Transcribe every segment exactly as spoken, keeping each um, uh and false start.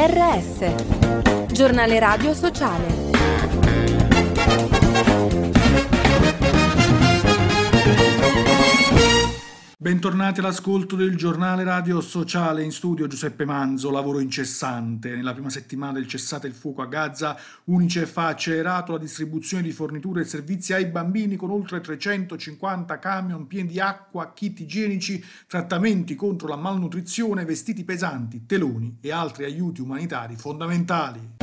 R S, giornale radio sociale. Bentornati all'ascolto del giornale radio sociale. In studio Giuseppe Manzo. Lavoro incessante. Nella prima settimana del cessate il fuoco a Gaza, UNICEF ha accelerato la distribuzione di forniture e servizi ai bambini con oltre trecentocinquanta camion pieni di acqua, kit igienici, trattamenti contro la malnutrizione, vestiti pesanti, teloni e altri aiuti umanitari fondamentali.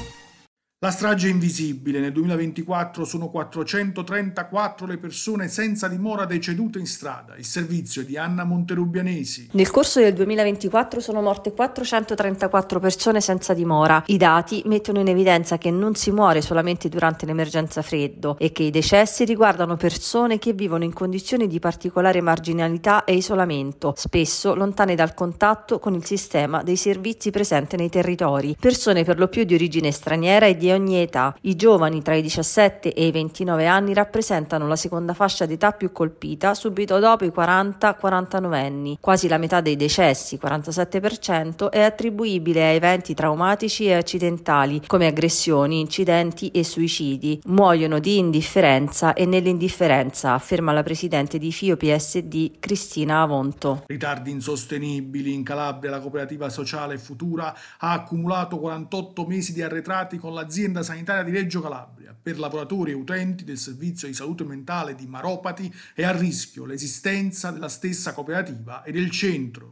La strage invisibile. Nel duemilaventiquattro sono quattrocentotrentaquattro le persone senza dimora decedute in strada. Il servizio è di Anna Monterubianesi. Nel corso del duemilaventiquattro sono morte quattrocentotrentaquattro persone senza dimora. I dati mettono in evidenza che non si muore solamente durante l'emergenza freddo e che i decessi riguardano persone che vivono in condizioni di particolare marginalità e isolamento, spesso lontane dal contatto con il sistema dei servizi presente nei territori. Persone per lo più di origine straniera e di ogni età. I giovani tra i diciassette e i ventinove anni rappresentano la seconda fascia d'età più colpita, subito dopo i quaranta quarantanove anni. Quasi la metà dei decessi, quarantasette per cento, è attribuibile a eventi traumatici e accidentali, come aggressioni, incidenti e suicidi. Muoiono di indifferenza e nell'indifferenza, afferma la presidente di FIOP S D, Cristina Avonto. Ritardi insostenibili. In Calabria la cooperativa sociale Futura ha accumulato quarantotto mesi di arretrati con l'azienda sanitaria di Reggio Calabria. Per lavoratori e utenti del servizio di salute mentale di Maropati è a rischio l'esistenza della stessa cooperativa e del centro.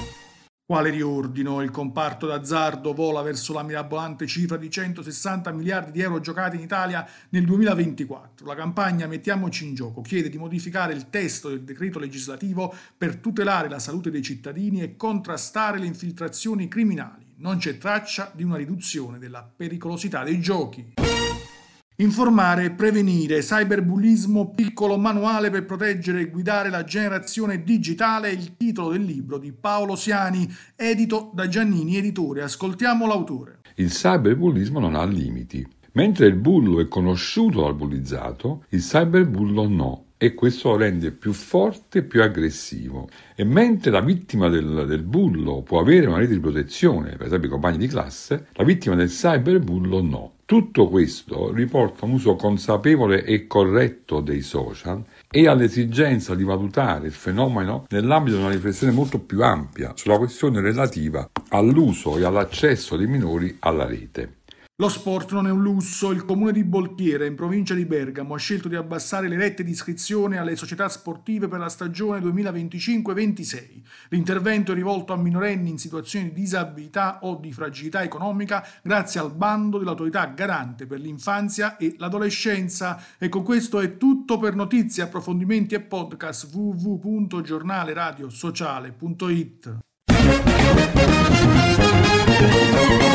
Quale riordino? Il comparto d'azzardo vola verso la mirabolante cifra di centosessanta miliardi di euro giocati in Italia nel duemilaventiquattro. La campagna Mettiamoci in gioco chiede di modificare il testo del decreto legislativo per tutelare la salute dei cittadini e contrastare le infiltrazioni criminali. Non c'è traccia di una riduzione della pericolosità dei giochi. Informare e prevenire, cyberbullismo, piccolo manuale per proteggere e guidare la generazione digitale è il titolo del libro di Paolo Siani, edito da Giannini Editore. Ascoltiamo l'autore. Il cyberbullismo non ha limiti. Mentre il bullo è conosciuto dal bullizzato, il cyberbullo no. E questo lo rende più forte e più aggressivo. E mentre la vittima del, del bullo può avere una rete di protezione, per esempio i compagni di classe, la vittima del cyberbullo no. Tutto questo riporta un uso consapevole e corretto dei social e all'esigenza di valutare il fenomeno nell'ambito di una riflessione molto più ampia sulla questione relativa all'uso e all'accesso dei minori alla rete. Lo sport non è un lusso. Il comune di Bolchiera, in provincia di Bergamo, ha scelto di abbassare le rette di iscrizione alle società sportive per la stagione duemilaventicinque ventisei. L'intervento è rivolto a minorenni in situazioni di disabilità o di fragilità economica grazie al bando dell'autorità garante per l'infanzia e l'adolescenza. E con questo è tutto. Per notizie, approfondimenti e podcast w w w punto giornale radio sociale punto it.